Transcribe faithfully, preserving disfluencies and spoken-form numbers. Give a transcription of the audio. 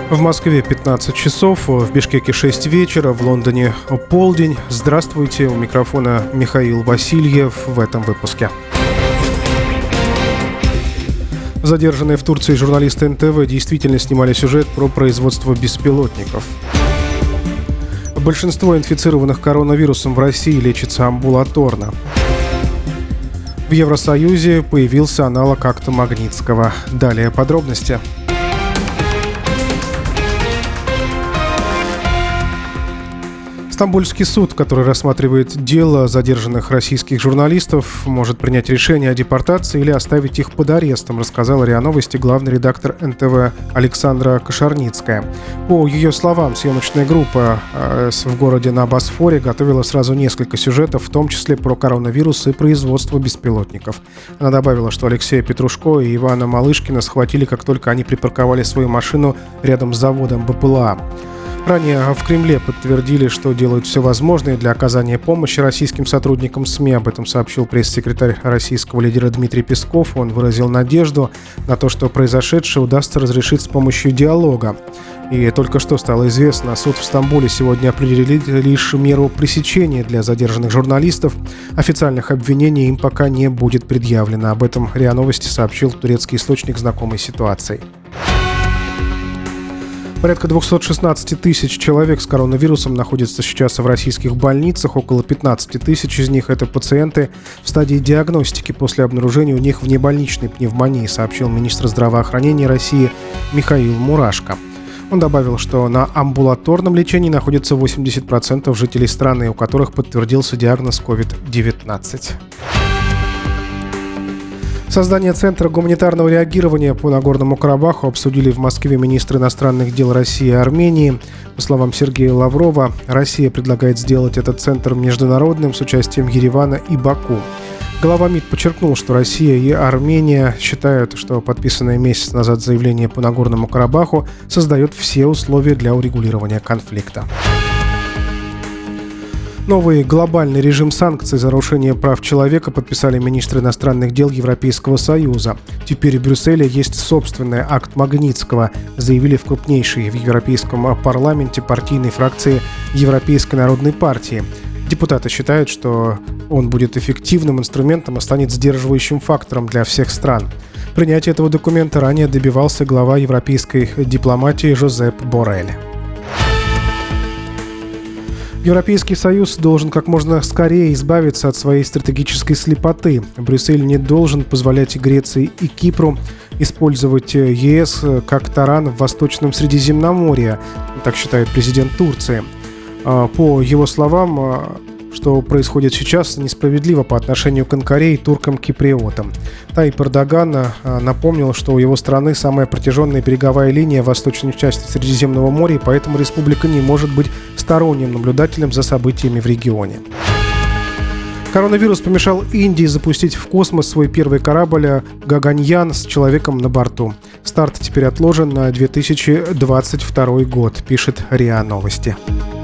В Москве пятнадцать часов, в Бишкеке шесть вечера, в Лондоне полдень. Здравствуйте, у микрофона Михаил Васильев в этом выпуске. Задержанные в Турции журналисты эн тэ вэ действительно снимали сюжет про производство беспилотников. Большинство инфицированных коронавирусом в России лечится амбулаторно. В Евросоюзе появился аналог акта Магнитского. Далее подробности. Стамбульский суд, который рассматривает дело задержанных российских журналистов, может принять решение о депортации или оставить их под арестом, рассказала РИА Новости главный редактор эн тэ вэ Александра Кошарницкая. По ее словам, съемочная группа в городе на Босфоре готовила сразу несколько сюжетов, в том числе про коронавирус и производство беспилотников. Она добавила, что Алексея Петрушко и Ивана Малышкина схватили, как только они припарковали свою машину рядом с заводом бэ пэ эл а. Ранее в Кремле подтвердили, что делают все возможное для оказания помощи российским сотрудникам СМИ. Об этом сообщил пресс-секретарь российского лидера Дмитрий Песков. Он выразил надежду на то, что произошедшее удастся разрешить с помощью диалога. И только что стало известно, суд в Стамбуле сегодня определил лишь меру пресечения для задержанных журналистов. Официальных обвинений им пока не будет предъявлено. Об этом РИА Новости сообщил турецкий источник, знакомый с ситуацией. Порядка двести шестнадцать тысяч человек с коронавирусом находятся сейчас в российских больницах. Около пятнадцать тысяч из них – это пациенты в стадии диагностики после обнаружения у них внебольничной пневмонии, сообщил министр здравоохранения России Михаил Мурашко. Он добавил, что на амбулаторном лечении находится восемьдесят процентов жителей страны, у которых подтвердился диагноз ковид девятнадцать. Создание Центра гуманитарного реагирования по Нагорному Карабаху обсудили в Москве министры иностранных дел России и Армении. По словам Сергея Лаврова, Россия предлагает сделать этот центр международным с участием Еревана и Баку. Глава МИД подчеркнул, что Россия и Армения считают, что подписанное месяц назад заявление по Нагорному Карабаху создает все условия для урегулирования конфликта. Новый глобальный режим санкций за нарушение прав человека подписали министры иностранных дел Европейского Союза. Теперь в Брюсселе есть собственный акт Магнитского, заявили в крупнейшей в Европейском парламенте партийной фракции Европейской народной партии. Депутаты считают, что он будет эффективным инструментом и станет сдерживающим фактором для всех стран. Принятие этого документа ранее добивался глава европейской дипломатии Жозеп Боррель. Европейский Союз должен как можно скорее избавиться от своей стратегической слепоты. Брюссель не должен позволять Греции и Кипру использовать е эс как таран в Восточном Средиземноморье, так считает президент Турции. По его словам, что происходит сейчас, несправедливо по отношению к Анкаре и туркам-киприотам. Тайип Эрдоган напомнил, что у его страны самая протяженная береговая линия в восточной части Средиземного моря, и поэтому республика не может быть сторонним наблюдателем за событиями в регионе. Коронавирус помешал Индии запустить в космос свой первый корабль «Гаганьян» с человеком на борту. Старт теперь отложен на две тысячи двадцать второй год, пишет РИА Новости.